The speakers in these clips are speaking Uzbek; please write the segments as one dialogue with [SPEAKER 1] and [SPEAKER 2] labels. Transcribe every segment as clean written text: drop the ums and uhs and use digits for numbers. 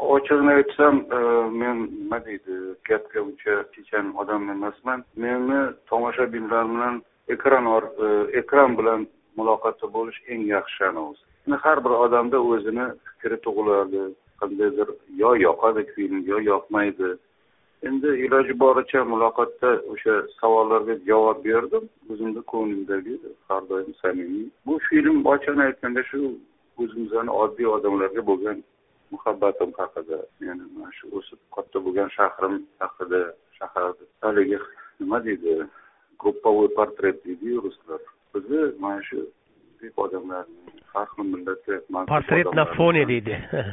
[SPEAKER 1] Ochig'ini aytsam, men nima deydi, gapga uncha chechan odam emasman. Meni tomoshabinlar bilan ekran bilan muloqotda bo'lish eng yaxshi o'zi. Har bir odamda o'zini fikri tug'iladi. Qandaydir yo yoqadi film, yo yoqmaydi. Endi iloji boricha muloqotda o'sha savollarga javob berdim. O'zimda ko'nglimdagi har doim samimiy. Bu film ochig'ini aytganda shu o'zimizning oddiy odamlarga bo'lgan muhabbatim haqida, ya'ni mana shu o'sib katta bo'lgan shahrim haqida, shaharda haligi nima deydi, групповой portret deydi ruslar. Bizni mana shu odamlarning har xil millatga
[SPEAKER 2] portret na fone deydi.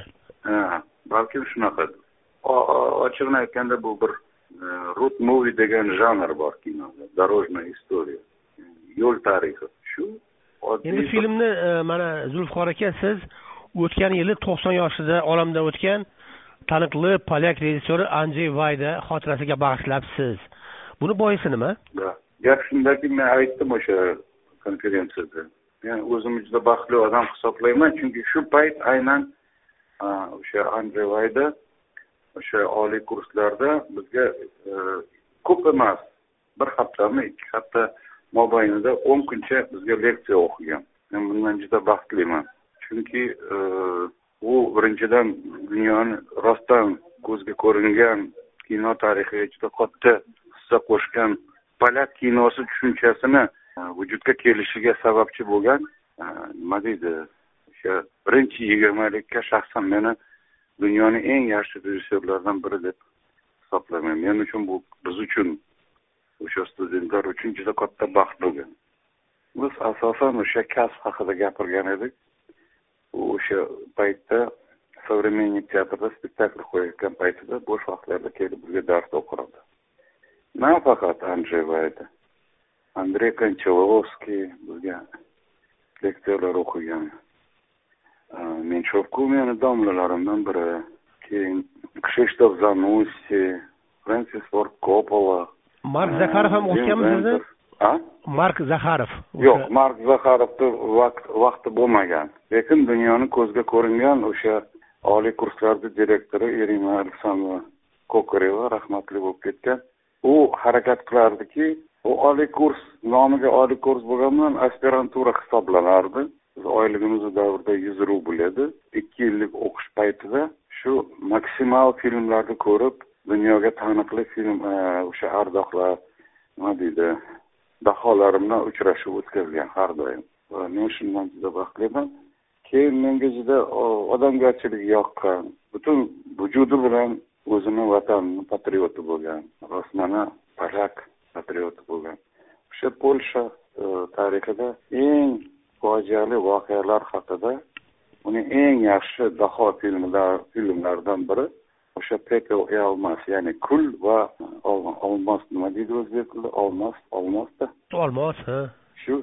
[SPEAKER 1] Balkim shunaqa. Ochig'ini aytganda bu bir road movie degan janr bor kinoda, дорожная история, yo'l tarixi. Shu
[SPEAKER 2] endi filmni mana Zulfiqor aka, siz o'tgan yili 90 yoshida olamdan o'tgan taniqli polyak rejissyori Andrzej Wajda xotirasiga bag'ishlabsiz. Buni boisi nima?
[SPEAKER 1] Gap shundaki, men aytdim o'sha konferensiyada. Men o'zimni juda baxtli odam hisoblayman, chunki shu payt aynan o'sha Andrzej Wajda o'sha oliy kurslarda bizga ko'p emas, bir haftami, 2 hafta mobaynida 10 kuncha bizga leksiya o'qigan. Men bundan juda baxtliman. Chunki u birinchidan dunyoni rostdan ko'zga ko'ringan kino tarixiga juda katta hissa qo'shgan polyak kinosi tushunchasini vujudga kelishiga sababchi bo'lgan, nima deydi, o'sha birinchi 20-likka shaxsan meni dunyoning eng yaxshi rejissyorlaridan biri deb hisoblayman. Men uchun bu, biz uchun, o'sha studentlar uchun juda katta baxt bo'lgan. Biz asosan o'sha kasb haqida gapirgan edik. O'sha paytda Современник teatrida spektakl qo'yayotgan paytida bo'sh vaqtlarda kelib bizga dars o'qirdi. Nafaqat Andrzej Wajda, Andrey Konchalovskiy bizga leksiyalar o'qigan. Menshov meni domlalarimdan biri. Keyin Krzysztof Zanussi, Francis Ford Coppola.
[SPEAKER 2] Mark Zakharov ham o'qiganmisiz? Mark Zakharov.
[SPEAKER 1] Yo'q, Mark Zakharovda vaqti bo'lmagan. Lekin dunyoning ko'zga ko'ringan o'sha oliy kurslarda direktori Irina Aleksandrovna Kokoreva rahmatli bo'lib ketgan. U harakat qilardiki, u oliy kurs nomiga oliy kurs bo'lganman, aspirantura hisoblanardi. Biz oyligimiz davrida 100 rubl edi. 2 yillik o'qish paytida shu maksimal filmlarni ko'rib, dunyoga taniqli film o'sha ardoqlar, nima deydi, daholar bilan uchrashuv o'tkazgan har doim. Men shundan juda baxtliman. Keyin menga juda odamgarchiligi yoqqan, butun vujudi bilan o'zini vatanining patrioti bo'lgan, rostmana polyak patrioti bo'lgan. O'sha Polsha tarixida eng fojiali voqealar haqida uning eng yaxshi daho filmlaridan biri o'sha Pekel и Almas, ya'ni kul va olmos, nima deydi o'zbek tilida? Olmosda.
[SPEAKER 2] Olmos, ha.
[SPEAKER 1] Shu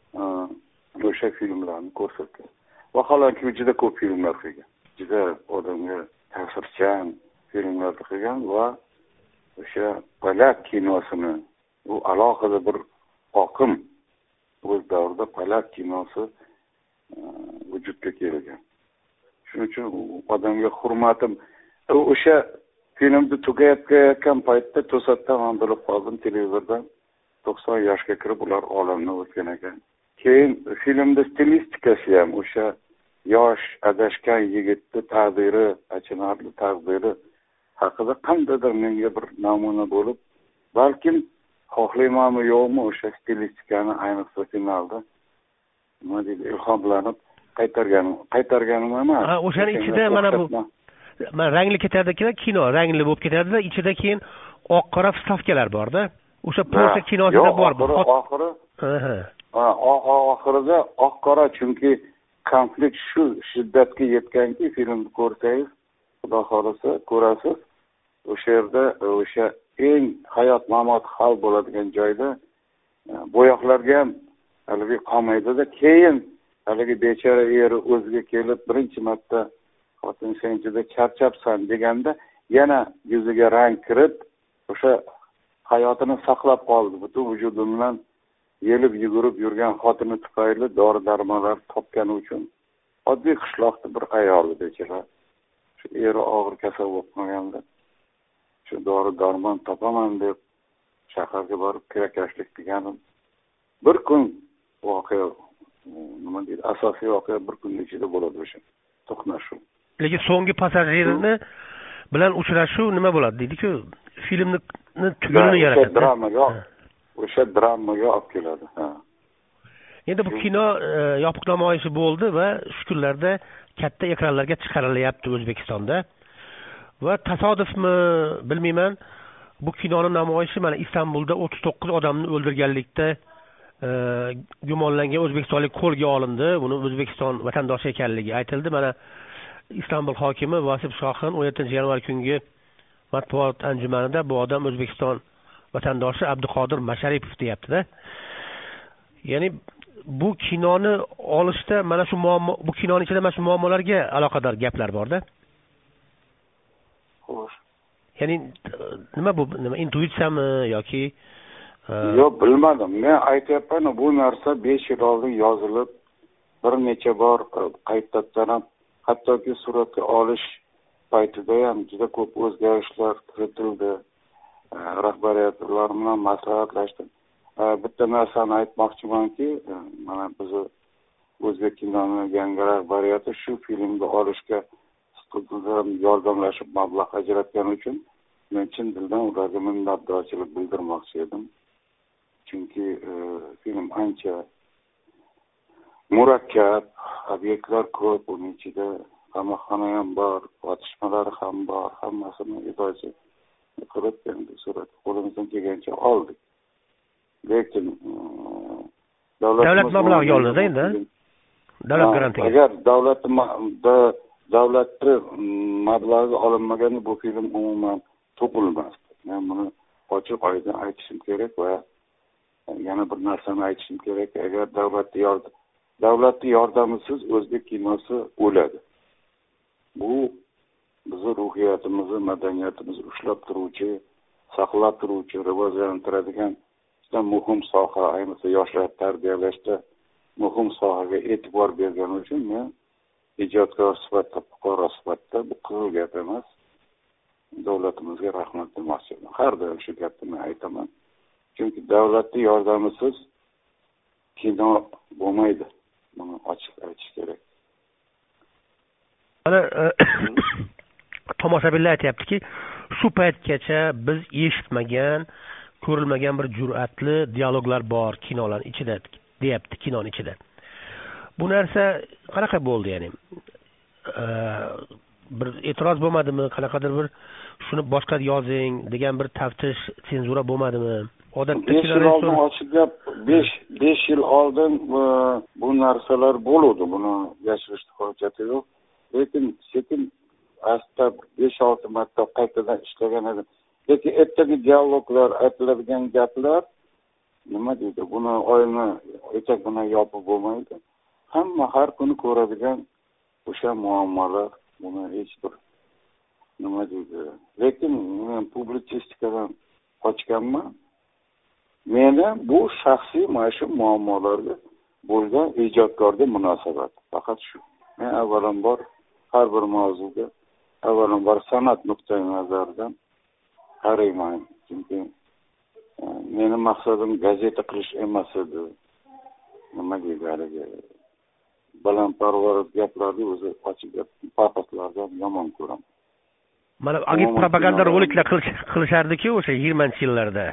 [SPEAKER 1] o'sha filmlarni ko'rsatgan. Vaholanki juda ko'p filmlar qilgan. Juda odamga ta'sirchan filmlar qilgan va o'sha polyak kinosini u alohida bir oqim, o'z davrida polyak kinosi vujudga kelgan. Shuning uchun odamga hurmatim. O'sha filmni tugayotgan paytda to'satdan man bilib qoldim televizordan, 90 yoshga kirib ular olamdan o'tgan ekan. Keyin filmda stilistikasi ham o'sha yosh adashgan yigitning taqdiri, achinarli taqdiri haqida qandaydir menga bir namuna bo'lib, balkim xohlaymanmi yo'qmi o'sha stilistikani ayniqsa finalda nima deydi, ilhomlanib qaytarganim emas.
[SPEAKER 2] O'shaning ichida mana bu rangli ketadi-da, kino rangli bo'lib ketadi-da, ichida keyin oq-qora vstavkalar bor-da. O'sha Polsha kinosida bor bu.
[SPEAKER 1] Oxirida oq-qora, chunki konflikt shu shiddatga yetganki, filmni ko'rsangiz, xudo xolasa ko'rasiz. O'sha yerda o'sha eng hayot mamot hal bo'ladigan joyda bo'yoqlarga ham haligi qolmaydi-da, keyin haligi bechora eri o'ziga kelib birinchi marta xotin sen juda charchabsan deganda yana yuziga rang kirib, o'sha hayotini saqlab qoldi. Butun vujudi bilan yelib yugurib yurgan xotini tufayli dori-darmonlar topgani uchun oddiy qishloqda bir ayol bechora shu eri og'ir kasal bo'lib qolganda shu dori darmon topaman deb shaharga borib kirakashlik deganim bir kun voqea, nima deydi, asosiy voqea bir kunning ichida bo'ladi o'sha to'qnashuv.
[SPEAKER 2] Lekin so'nggi passajerini bilan uchrashuv nima bo'ladi deydi-ku, filmni tugunini yaratadi.
[SPEAKER 1] O'sha dramaga olib keladi.
[SPEAKER 2] Endi bu kino yopiq namoyishi bo'ldi va shu kunlarda katta ekranlarga chiqarilyapti O'zbekistonda. Va tasodifmi bilmayman, bu kinoning namoyishi mana Istanbulda 39 odamni o'ldirganlikda gumonlangan o'zbekistonlik qo'lga olindi. Buni O'zbekiston vatandoshi ekanligi aytildi. Mana Istanbul hokimi Vasif Shohin 17-yanvar kungi matbuot anjumanida bu odam O'zbekiston vatandoshi Abduqodir Masharipov deyapti-da. Ya'ni bu kinoni olishda mana shu muammo, bu kinoning ichida mana shu muammolarga aloqador gaplar bor-da.
[SPEAKER 1] Xo'sh.
[SPEAKER 2] Ya'ni nima bu, nima intuitsiyami yoki
[SPEAKER 1] yo'q, bilmadim. Men aytyapman, bu narsa 5 yil oldin yozilib, bir necha bor qaytadan, hattoki suratga olish paytida ham juda ko'p o'zgarishlar kiritildi. Rahbariyatlar bilan maslahatlashdim. Bitta narsani aytmoqchimanki, mana biz o'zbek kinoni yangi rahbariyati shu filmni olishga yordamlashib mablag' ajratgani uchun men chin dildan ularga minnatdorchilik bildirmoqchi edim. Chunki film ancha murakkab, obyektlar ko'p, uning ichida qamoqxona ham bor, otishmalar ham bor, hammasini iloji qilib endi surat qo'limizdan kelgancha oldik. Lekin davlat
[SPEAKER 2] mablag'iga olinadi endi. Davlat garantiga.
[SPEAKER 1] Agar davlatni mablag'i olinmaganda bu film umuman to'qilmasdi. Men buni ochiq oydin aytishim kerak va yana bir narsani aytishim kerak. Agar davlatni yordamisiz o'zbek kinosi o'ladi. Bu bizni ruhiyatimizni, madaniyatimizni ushlab turuvchi, saqlab turuvchi, rivojlantiradigan juda muhim soha, ayniqsa yoshlar tarbiyalashda muhim sohaga e'tibor bergani uchun men ijodkor sifatida, fuqaro sifatida bu qizil gap emas, davlatimizga rahmat demoqchiman. Har doim shu gapni men aytaman. Chunki davlatning yordamisiz kino bo'lmaydi. Buni ochiq aytish kerak.
[SPEAKER 2] Mana tomoshabinlar aytayaptiki, shu paytgacha biz eshitmagan, ko'rilmagan bir jur'atli dialoglar bor kinolar ichida, deyapti kinoning ichida. Bu narsa qanaqa bo'ldi, ya'ni bir e'tiroz bo'lmadimi, qanaqadir bir shuni boshqa yozing degan bir taftish, senzura bo'lmadimi? Odatda
[SPEAKER 1] 5 yil oldin ochiq gap, 5 yil oldin bu narsalar bo'ldi, buni yashirishni hojati yo'q. Lekin sekin asta 5-6 marta qaytadan ishlagan edim. Lekin ertaga dialoglar, aytiladigan gaplar nima deydi? Buni oyni etak bilan yopib bo'lmaydi. Hamma har kuni ko'radigan o'sha muammolar, buni hech bir nima deydi? Lekin men publitsistikadan qochganman. Meni bu shaxsiy mana shu muammolarga bo'lgan ijodkorga munosabat. Faqat shu. Men avvalambor har bir mavzuga avvalambor san'at nuqtai nazaridan qarayman. Chunki meni maqsadim gazeta qilish emas edi. Nima deydi haligi balandparvoz gaplarni o'zi ochiq gap, paxotlardan yomon ko'raman.
[SPEAKER 2] Mana agit propaganda roliklar qilishardi-ku o'sha 20-yillarda.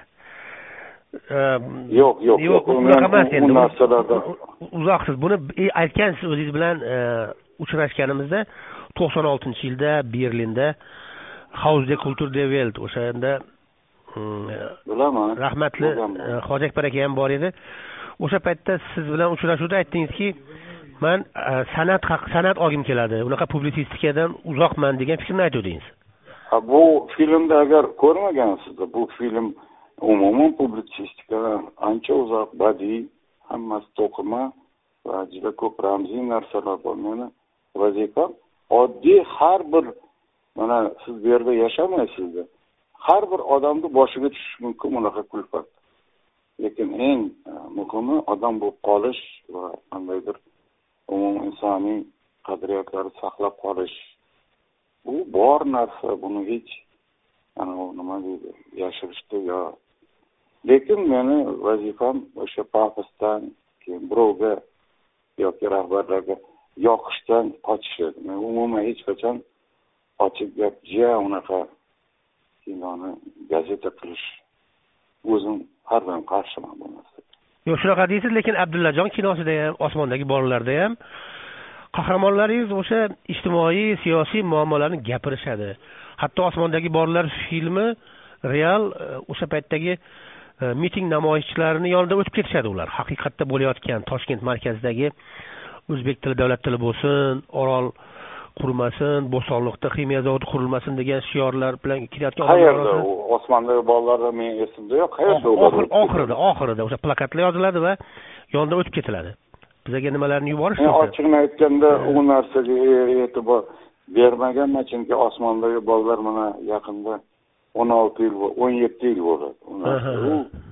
[SPEAKER 1] Yo'q,
[SPEAKER 2] unaqa emas endi. Uzoqsiz buni aytgansiz o'zingiz bilan uchrashganimizda 96-yilda Berlinda Haus der Kultur der Welt o'shanda
[SPEAKER 1] bilaman.
[SPEAKER 2] Rahmatli Hoji Akbar aka ham bor edi. O'sha paytda siz bilan uchrashuvda aytdingizki, men san'at olgim keladi. Unaqa publitsistikadan uzoqman degan fikrni aytdingiz.
[SPEAKER 1] Bu filmda agar ko'rmagansiz, bu film umuman publitsistikadan ancha uzoq, badiiy, hammasi to'qima va juda ko'p ramziy narsalar bor. Meni vazifam oddiy har bir, mana siz bu yerda yashamaysiz, har bir odamni boshiga tushishi mumkin bunaqa kulfat. Lekin eng muhimi odam bo'lib qolish va qandaydir umumiy insoniy qadriyatlarni saqlab qolish. u bor narsa, buni hech nima deydi, yashirishda yo. Lekin meni vazifam o'sha pafosdan, keyin birovga yoki rahbarlarga yoqishdan qochish edi. Men umuman hech qachon ochiq gap, unaqa kinoni gazeta qilish o'zim har doim qarshiman bu narsaga.
[SPEAKER 2] Yo'q, shunaqa deysiz, lekin Abdullajon kinosida ham, Osmondagi bolalarda ham qahramonlaringiz o'sha ijtimoiy, siyosiy muammolarni gapirishadi. Hatto Osmondagi bolalar filmi real o'sha paytdagi miting namoyishchilarini yonida o'tib ketishadi ular. Haqiqatda bo'layotgan Toshkent markazidagi o'zbek tili, davlat tili bo'lsin, Orol qurmasin, Bo'stonliqda ximiya zavodi qurilmasin degan shiorlar bilan kelayotgan odamlar.
[SPEAKER 1] Qayerda u Osmondagi bolalarda men esimda yo'q. Qayerda ular?
[SPEAKER 2] Oxirida o'sha plakatlar yoziladi va yonida o'tib ketiladi. Bizga nimalarni yuborish
[SPEAKER 1] kerak? Ochiqni aytganda u narsaga e'tibor bermaganman, chunki Osmondagi bolalar mana yaqinda 16 yil, 17 yil bo'ladi. U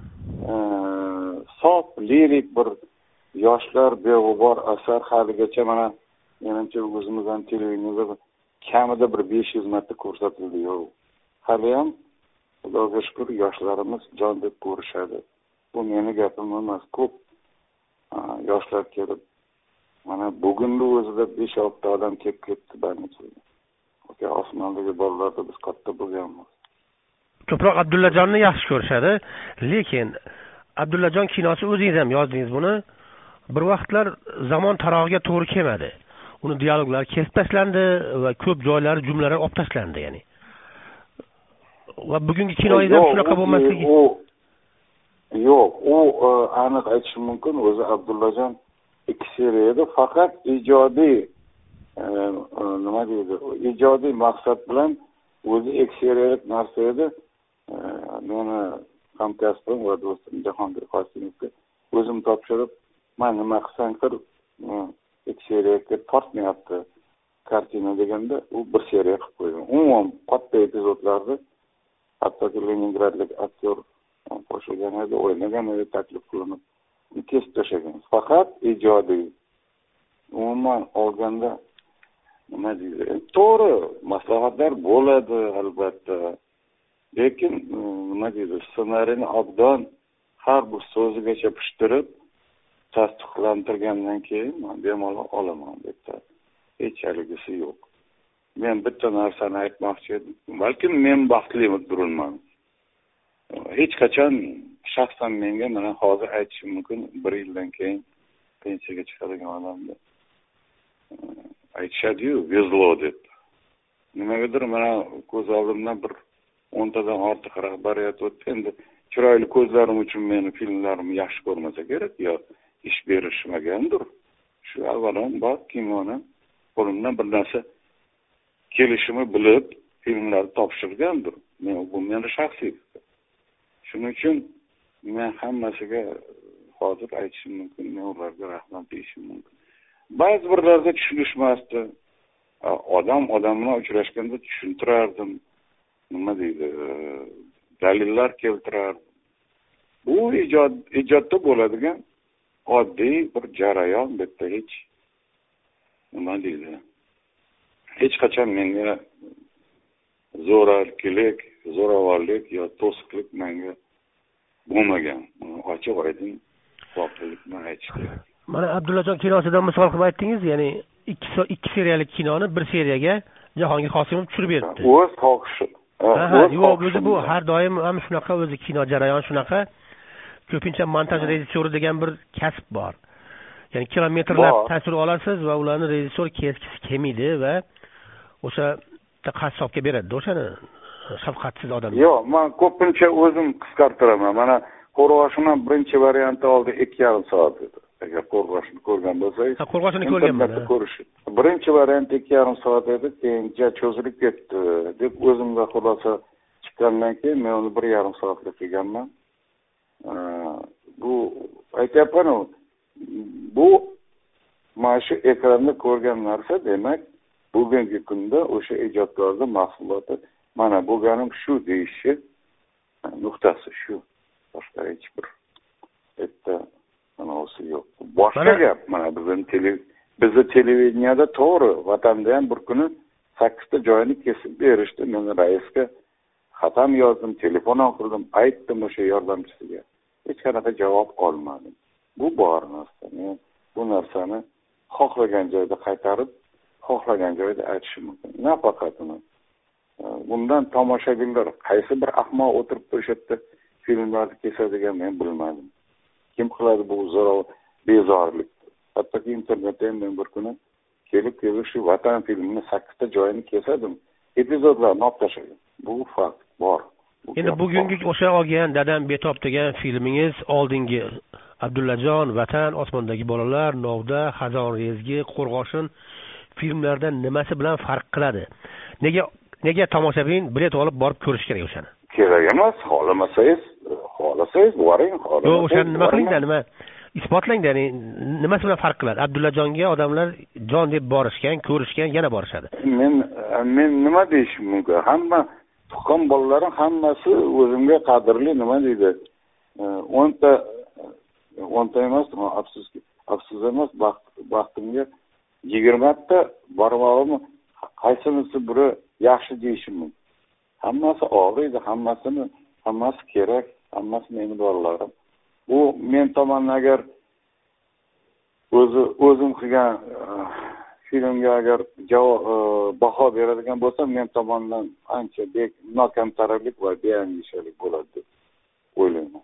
[SPEAKER 1] sof lirik bir yoshlar beg'ubor asar, haligacha mana menimcha o'zimizdan televideniyada kamida bir 500 marta ko'rsatildi. Yo'q. Hali ham Xudoga shukr yoshlarimiz jon deb ko'rishadi. Bu meni gapim emas, ko'p yoshlar kelib mana bugunni o'zida 5-6 ta odam kelib ketdi barchaga. O'sha Osmondagi bolalarda biz katta bo'lganmiz.
[SPEAKER 2] Ko'proq Abdullajonni yaxshi ko'rishadi, lekin Abdullajon kinosi, o'zingiz ham yozdingiz buni, bir vaqtlar zamon tarog'iga to'g'ri kelmadi. Uni dialoglar kesib tashlandi va ko'p joylari jumlalar olib tashlandi, ya'ni. Va bugungi kinoyda shunaqa bo'lmasligi.
[SPEAKER 1] Yo'q, u aniq aytishim mumkin, o'zi Abdullajon 2 seriyada faqat ijodiy nima deydi, ijodiy maqsad bilan o'zi 2 seriyalik narsa edi. Meni hamkasbim va do'stim Jahongir Qosimovga o'zim topshirib, "Men nima qilsang qil, 2 seriyaga tortmayapti kartina" deganda, u 1 seriya qilib qo'ygan. Umuman katta epizodlarda hattoki Leningradlik aktyor qo'shilgan edi, o'ynagan edi, taklif qilinib kesib tashlagan. Faqat ijodiy. Umuman olganda nima deydi? To'g'ri, maslahatlar bo'ladi albatta. Lekin nima deydi? Ssenariyni obdon har bir so'zigacha pishtirib tasdiqlantirgandan keyin men bemalol olaman deb hech haligisi yo'q. Men bitta narsani aytmoqchi edim. Balkim men baxtli turibman. Hech qachon shaxsan menga mana hozir aytishim mumkin, 1 yildan keyin pensiyaga chiqadigan odamda aytishadi-yu, vezlo deb. Nimagadir mana ko'z oldimdan bir 10 tadan ortiq rahbariyat o'tdi. Endi chiroyli ko'zlarim uchun meni filmlarimni yaxshi ko'rmasa kerak, yo ish berishmagandir. Shu avvalambor kinoni qo'limdan bir narsa kelishimi bilib filmlarni topshirgandir. Bu meni shaxsiy fikrim. Shuning uchun men hammasiga hozir aytishim mumkin, men ularga rahmat deyishim mumkin. Ba'zi birlarda tushunishmasdi. Odam bilan uchrashganda tushuntirardim. Nima deydi? Dalillar keltirardim. Bu ijodda bo'ladigan oddiy bir jarayon deb hech nima deydi? Hech qachon menga zo'ravonlik yo to'siqlik menga bo'lmagan. Ochiq oydin voqelikni aytishdi.
[SPEAKER 2] Mana Abdullajon kinosidan misol qilib aytdingiz, ya'ni 2 seriyalik kinoni 1 seriyaga Jahongir Qosimov tushirib berdi.
[SPEAKER 1] O'z xohishi.
[SPEAKER 2] Yo'q, o'zi bu har doim ham shunaqa, o'zi kino jarayon shunaqa. Ko'pincha montaj rejissyori degan bir kasb bor. Ya'ni kilometrlab tasvir olasiz va ularni rejissyor keskisi kelmaydi va o'sha qassobga beradi. O'shani shafqatsiz odam.
[SPEAKER 1] Yo'q, men ko'pincha o'zim qisqartiraman. Mana Qo'rg'oshinni birinchi varianti oldi 2,5 soat edi. Agar Qo'rg'oshinni ko'rgan bo'lsangiz,
[SPEAKER 2] Qo'rg'oshinni ko'rganman.
[SPEAKER 1] Birinchi variant 2,5 soat edi, keyincha cho'zilib ketdi deb o'zimga xulosa chiqqandan keyin men uni 1,5 soatga qilganman. Bu aytayapman, bu mana shu ekranda ko'rgan narsa, demak bugungi kunda o'sha ijodkorning mahsuloti mana bo'lganim shu deyishi nuqtasi shu. Boshqa hech bir bitta ma'nosi yo'q. Boshqa gap, mana bizni televideniyada to'g'ri, vatanda ham bir kuni 8ta joyini kesib berishdi. Men raisga xatam yozdim, telefon qildim, aytdim o'sha yordamchisiga. Hech qanaqa javob olmadim. Bu bor narsa. Men bu narsani xohlagan joyda qaytarib, xohlagan joyda aytishim mumkin. Nafaqat uni. Bundan tomoshabinlar qaysi bir ahmoq o'tirib o'sha yerda filmlarni kesadigan men bilmadim. Kim qiladi bu zo'r bezorlik? Hattoki internetda men bir kuni kelib shu Vatan filmini 8ta joyini kesadim. Epizodlarni olib tashladim. Bu fakt bor.
[SPEAKER 2] Endi bugungi o'sha olgan Dadam betob degan filmingiz oldingi Abdullajon, Vatan, Osmondagi bolalar, Novda, Xazon rezgi, Qo'rg'oshin filmlardan nimasi bilan farq qiladi? Nega tomoshabin bilet olib borib ko'rish kerak o'shani?
[SPEAKER 1] Kerak emas, xohlasangiz boring,
[SPEAKER 2] yo'q, o'shani nima qilingda, nima isbotlangda, ya'ni nimasi bilan farq qiladi? Abdullajonga odamlar jon deb borishgan, ko'rishgan, yana borishadi.
[SPEAKER 1] Men nima deyishim mumkin? Hamma tuqqan bolalarim hammasi o'zimga qadrli, nima deydi? 10ta emas, afsus emas, baxtimga 20 ta bormog'im, qaysinisi biri yaxshi deyishim mumkin. Hammasi og'riydi, hammasi kerak, hammasi mening bolalarim. Bu men tomon agar o'zim qilgan filmga agar baho beradigan bo'lsam, men tomondan ancha nokamtarlik va beandishalik bo'ladi deb o'ylayman.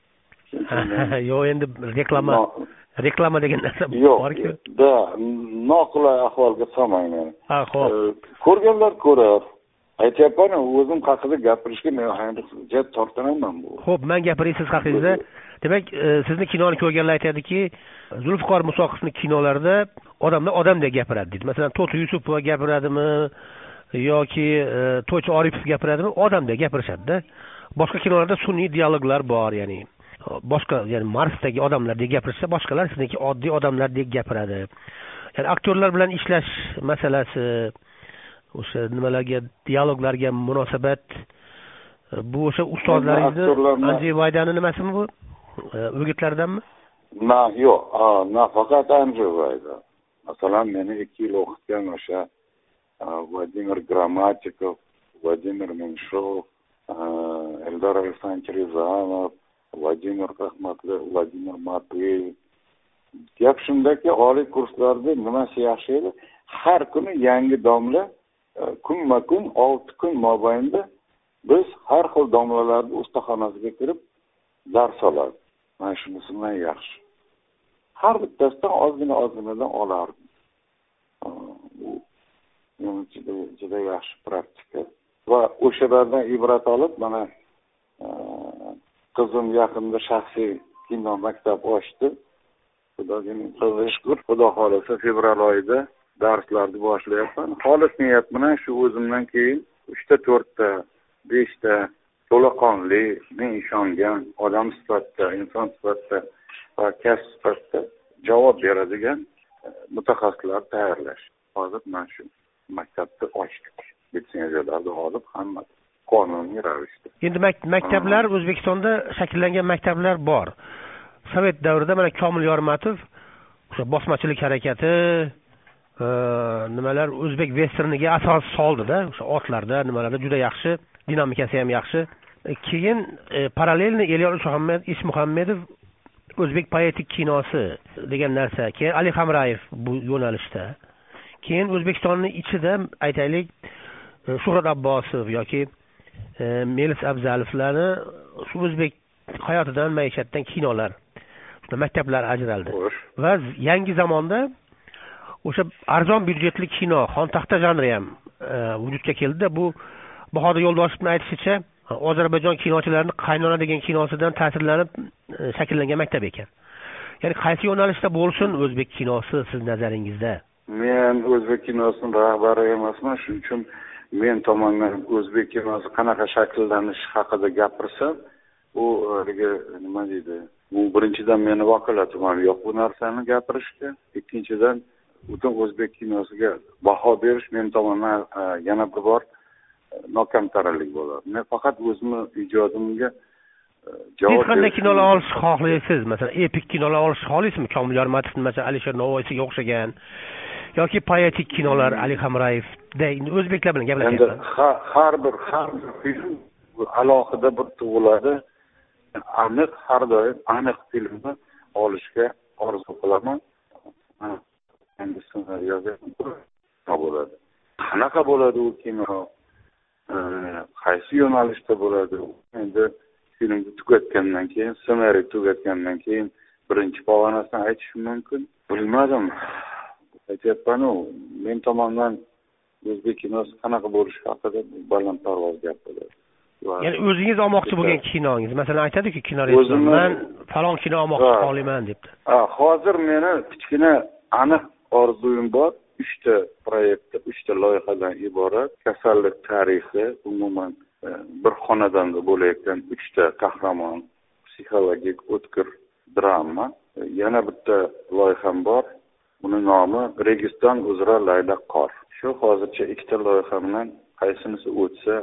[SPEAKER 2] Yo'q, endi reklama degan narsa
[SPEAKER 1] bor-ku. Noqulay ahvolga solmang meni. Ko'rganlar ko'rar. Aytyapman, o'zim haqida gapirishga men hayot tortinaman bu.
[SPEAKER 2] Xo'p, men gapiray siz haqingizda. Demak, sizni kinoni ko'rganlar aytadiki, Zulfiqor Musoqovning kinolarida odamlar odamdek gapiradi deydi. Masalan, To'ti Yusupova gapiradimi yoki To'ychi Oripov gapiradimi, odamdek gapirishadi-da. Boshqa kinolarda sun'iy dialoglar bor, ya'ni boshqa, ya'ni Marsdagi odamlardek gapirsa, boshqalar sizniki oddiy odamlardek gapiradi. Ya'ni aktyorlar bilan ishlash masalasi, o'sha nimalarga, dialoglarga munosabat, bu o'sha ustozlaringizni Andrey Vaydani nimasimi bu? O'gitlaridanmi?
[SPEAKER 1] Yo'q, nafaqat Andrey Vayda. Masalan, meni 2 yil o'qitgan o'sha Vladimir Gramatikov, Vladimir Menshov, Eldor Alexandrovich Rizanov, Vladimir Rahmatli, Vladimir Matveyev. Gap shundaki, oliy kurslarda nimasi yaxshi edi? Har kuni yangi domla, kunma-kun 6 kun mobaynida biz har xil domlalarning ustaxonasiga kirib dars olardik. Mana shunisidan yaxshi. Har bittasidan ozginadan olardim. Bu juda yaxshi praktika. Va o'shalardan ibrat olib, mana qizim yaqinda shaxsiy kino maktab ochdi. Xudoga shukr, Xudo xolasa fevral oyida darslarni boshlayapman. Xolis niyat bilan shu o'zimdan keyin 3ta, 4ta, 5ta to'laqonli, men ishongan odam sifatida, inson sifatida va kasb sifatida javob beradigan mutaxassislar tayyorlash. Hozir mana shu maktabni ochdik. Litsenziyalarni olib, hamma qonuniy ravishda.
[SPEAKER 2] Endi maktablar O'zbekistonda shakllangan maktablar bor. Sovet davrida mana Komil Yormatov o'sha bosmachilik harakati, nimalar o'zbek vesterniga asos soldi-da, o'sha otlarda, nimalarda juda yaxshi, dinamikasi ham yaxshi. Keyin parallelni Elyor Ishmuhammedov o'zbek poetik kinosi degan narsa. Keyin Ali Hamrayev bu yo'nalishda. Keyin O'zbekistonning ichida aytaylik, Shuhrat Abbosov yoki Melis Abzalovlarni shu o'zbek hayotidan, maishatdan kinolar, shuna maktablar ajraldi. Va yangi zamonda o'sha arzon byudjetli kino, xontaxta janri ham vujudga keldi. Bu Bahodir Yo'ldoshovning aytishicha, Ozarbayjon kinochilarining Qaynona degan kinosidan ta'sirlanib shakllangan maktab ekan. Ya'ni qaysi yo'nalishda bo'lsin o'zbek kinosi siz nazaringizda?
[SPEAKER 1] Men o'zbek kinosining rahbari emasman, shuning uchun men tomonidan o'zbek kinosi qanaqa shakllanishi haqida gapirsam, bu nima deydi? Bu birinchidan meni vakolatim ham yo'q bu narsani gapirishga. Ikkinchidan, butun o'zbek kinosiga baho berish men tomonidan yana bir bor nokamtarlik bo'ladi. Men faqat o'zimning ijodimga
[SPEAKER 2] javob qanday kinolar olishni xohlaysiz? Masalan, epik kinolar olishni xohlaysizmi? Komil Yormatovning, masalan, Alisher Navoiyga o'xshagan yoki poetik kinolar Ali Hamrayevda o'zbeklar bilan
[SPEAKER 1] endi
[SPEAKER 2] gaplashyapman.
[SPEAKER 1] har bir film alohida bir tug'iladi. Aniq har doim aniq filmni olishga orzu qilaman. Endi ssenariy yozyapman bo'ladi. Qanaqa bo'ladi u kino? Qaysi yo'nalishda bo'ladi? Endi filmni tugatgandan keyin, ssenariy tugatgandan keyin birinchi pog'onasini aytishim mumkin. Bilmadim. Aytyapman-ku, men tomonidan o'zbek kinosi qanaqa bo'lishi haqida balandparvoz gap bo'ladi.
[SPEAKER 2] Ya'ni o'zingiz olmoqchi bo'lgan kinongiz, masalan aytadi-ku, kino rejissor, men falon kino olmoqchi qolaman debdi.
[SPEAKER 1] Hozir meni kichkina aniq orzuyim bor. 3 ta proyektda, 3 ta loyihadan iborat. Kasallik tarixi, umuman bir xonadonda bo'layotgan 3 ta qahramon, psixologik o'tkir drama. Yana bitta loyiham bor. Uning nomi Registon uzra layla qor. Shu hozircha 2 ta loyihamdan qaysinisi o'tsa,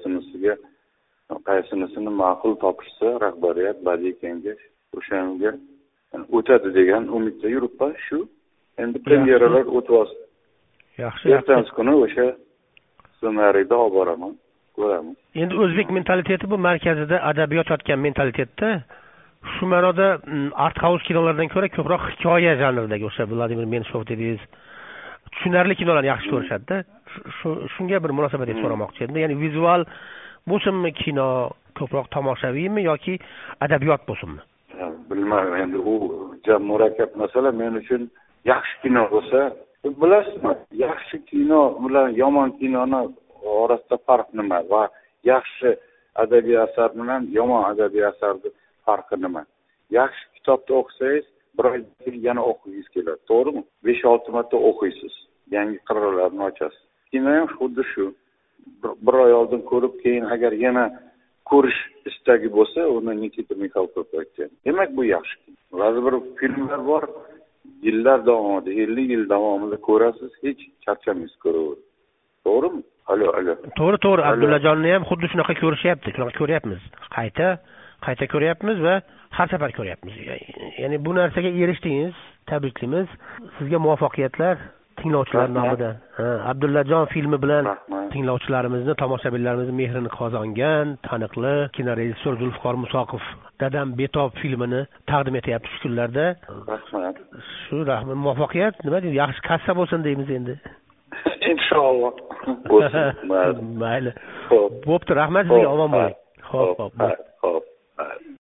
[SPEAKER 1] qaysinisini ma'qul topishsa, rahbariyat, badiiy kengash o'shanga o'tadi degan umidda yuribman. Shu endi premyeralar o'tyapti.
[SPEAKER 2] Yaxshi.
[SPEAKER 1] Ertangi kuni o'sha ssenariyda olib boraman, ko'ramiz.
[SPEAKER 2] Endi o'zbek mentaliteti bu markazida adabiyot yotgan mentalitetda shu ma'noda art house kinolardan ko'ra ko'proq hikoya janridagi o'sha Vladimir Menshov dedingiz, tushunarli kinolarni yaxshi ko'rishadi-da. Shunga bir munosabat deb so'ramoqchi edim. Ya'ni vizual bo'lsinmi kino, ko'proq tomoshabiymi yoki adabiyot bo'lsinmi?
[SPEAKER 1] Bilmayman, endi u jam murakkab masala. Men uchun yaxshi kino bo'lsa, bilasizmi, yaxshi kino bilan yomon kinoni orasida farq nima va yaxshi adabiy asar bilan yomon adabiy asarning farqi nima? Yaxshi kitobni o'qisangiz, bir oydan keyin yana o'qishingiz keladi, to'g'rimi? 5-6 marta o'qiysiz, yangi qirralarni ochasiz. Kino ham xuddi shu. Bir oy oldin ko'rib, keyin agar yana ko'rish istagi bo'lsa, uni Nikita Mikhalkov aytgan. Demak, bu yaxshi kino. Ba'zi bir filmlar bor, yillar davomida, 50 yil davomida ko'rasiz, hech charchamaysiz ko'raverib. To'g'rimi? Alo.
[SPEAKER 2] To'g'ri. Abdullajonni ham xuddi shunaqa ko'ryapmiz. Qayta ko'ryapmiz va har safar ko'ryapmiz. Ya'ni bu narsaga erishdingiz, tabriklaymiz. Sizga muvaffaqiyatlar tinglovchilar nomidan. Abdullajon filmi bilan tinglovchilarimizni, tomoshabinlarimizni mehrini qozongan taniqli kinorejissyor Zulfiqor Musoqov Dadam betob filmini taqdim etyapti shu kunlarda.
[SPEAKER 1] Rahmat.
[SPEAKER 2] Shu rahmat, muvaffaqiyat, nima deymiz, yaxshi kassa bo'lsin deymiz endi.
[SPEAKER 1] Inshaalloh. Bo'lsin.
[SPEAKER 2] Mayli. Bo'pti, rahmat sizga, omon bo'ling. Xo'p.